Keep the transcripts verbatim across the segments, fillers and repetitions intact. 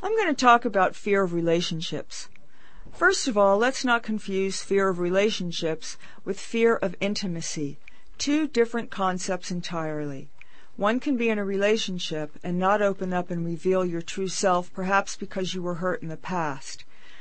I'm going to talk about fear of relationships. First of all, let's not confuse fear of relationships with fear of intimacy. Two different concepts entirely. One can be in a relationship and not open up and reveal your true self, perhaps because you were hurt in the past.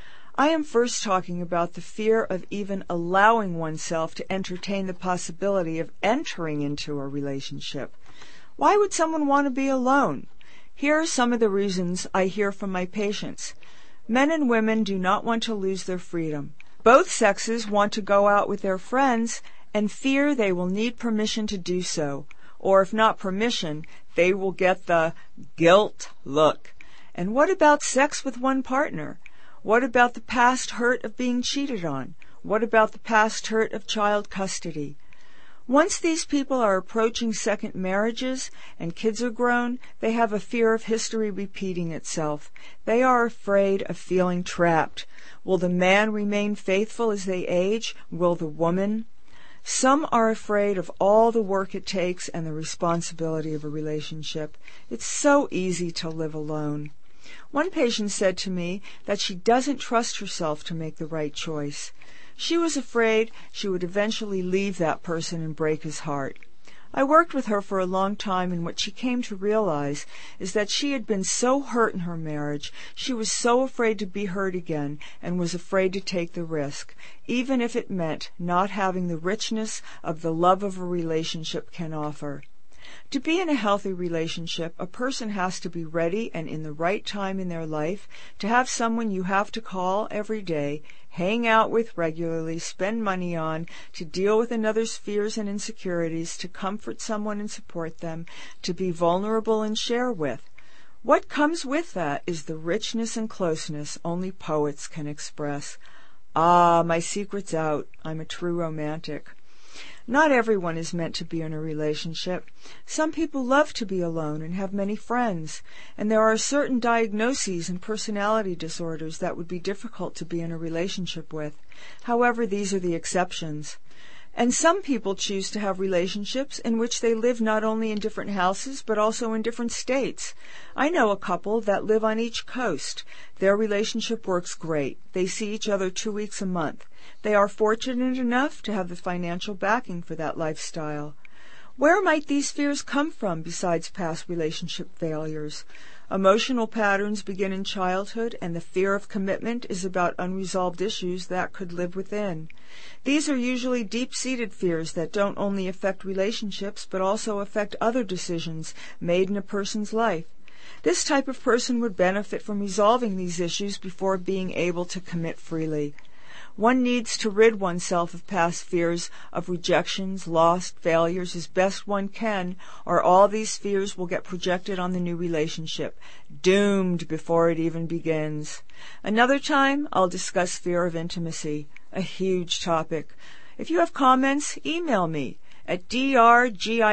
I am first talking about the fear of even allowing oneself to entertain the possibility of entering into a relationship. Why would someone want to be alone? Here are some of the reasons I hear from my patients. Men and women do not want to lose their freedom. Both sexes want to go out with their friends and fear they will need permission to do so. Or if not permission, they will get the guilt look. And what about sex with one partner? What about the past hurt of being cheated on? What about the past hurt of child custody? Once these people are approaching second marriages and kids are grown, they have a fear of history repeating itself. They are afraid of feeling trapped. Will the man remain faithful as they age? Will the woman? Some are afraid of all the work it takes and the responsibility of a relationship. It's so easy to live alone. One patient said to me that she doesn't trust herself to make the right choice. She was afraid she would eventually leave that person and break his heart. I worked with her for a long time, and what she came to realize is that she had been so hurt in her marriage, she was so afraid to be hurt again, and was afraid to take the risk, even if it meant not having the richness of the love of a relationship can offer. To be in a healthy relationship, a person has to be ready and in the right time in their life to have someone you have to call every day, hang out with regularly, spend money on, to deal with another's fears and insecurities, to comfort someone and support them, to be vulnerable and share with. What comes with that is the richness and closeness only poets can express. Ah, my secret's out. I'm a true romantic. Not everyone is meant to be in a relationship. Some people love to be alone and have many friends, and there are certain diagnoses and personality disorders that would be difficult to be in a relationship with. However, these are the exceptions. And some people choose to have relationships in which they live not only in different houses but also in different states. I know a couple that live on each coast. Their relationship works great. They see each other two weeks a month. They are fortunate enough to have the financial backing for that lifestyle. Where might these fears come from besides past relationship failures? Emotional patterns begin in childhood, and the fear of commitment is about unresolved issues that could live within. These are usually deep-seated fears that don't only affect relationships but also affect other decisions made in a person's life. This type of person would benefit from resolving these issues before being able to commit freely. One needs to rid oneself of past fears of rejections, loss, failures as best one can, or all these fears will get projected on the new relationship, doomed before it even begins. Another time, I'll discuss fear of intimacy, a huge topic. If you have comments, email me at d r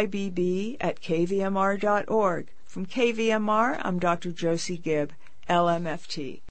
gibb at k v m r dot org. From K V M R, I'm Doctor Josie Gibb, L M F T.